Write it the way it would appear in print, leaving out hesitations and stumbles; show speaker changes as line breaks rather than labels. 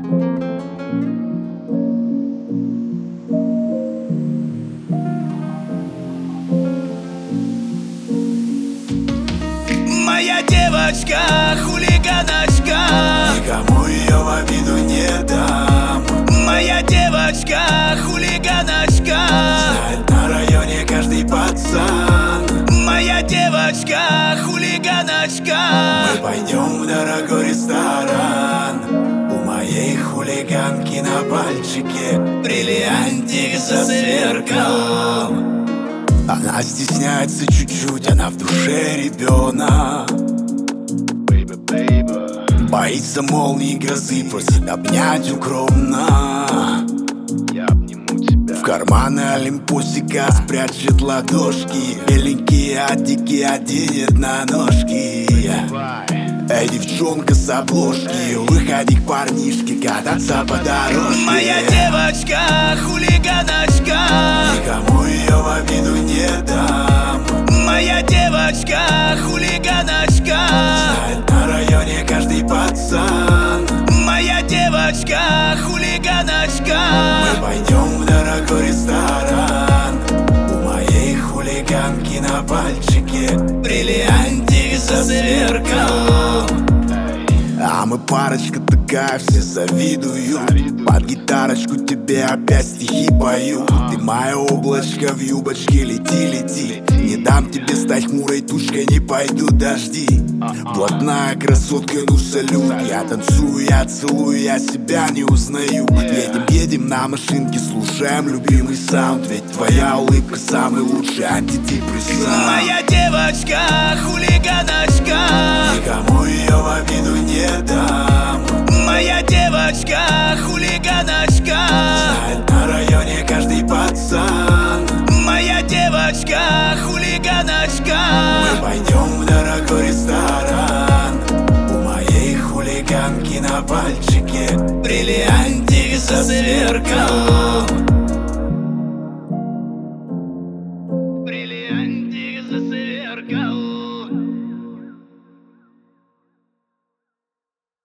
Моя девочка, хулиганочка,
никому ее в обиду не дам.
моя девочка, хулиганочка,
Знает на районе каждый пацан.
моя девочка, хулиганочка.
Мы пойдем в дорогой ресторан. У моей хулиганки на пальчике бриллиантик засверкал. Она стесняется чуть-чуть, она в душе ребенок. Боится молнии, грозы, просит обнять укромно. В карманы олимпусика спрячет ладошки. Беленькие адики оденет на ножки. Эй, девчонка с обложки, выходи к парнишке кататься по дорожке.
Моя девочка, хулиганочка,
никому ее в обиду не дам.
моя девочка, хулиганочка,
знает на районе каждый пацан.
моя девочка, хулиганочка.
Мы пойдем в дорогой ресторан. У моей хулиганки на пальчике бриллиантик засверкал. А мы парочка такая, все завидуют. Под гитарочку тебе опять стихи пою. Ты мое облачко в юбочке, лети, лети. Не дам тебе стать хмурой тучкой, не пойдут дожди. Блатная красотка, ну салют. Я танцую, я целую, я себя не узнаю. Едем, едем на машинке, слушаем любимый саунд. Ведь твоя улыбка самый лучший антидепрессант.
Моя девочка, хулиганочка,
никому ее в обиду не дам.
моя девочка, хулиганочка,
знает на районе каждый пацан.
моя девочка, хулиганочка.
Мы пойдем в дорогой ресторан. У моей хулиганки на пальчике бриллиантик засверкал.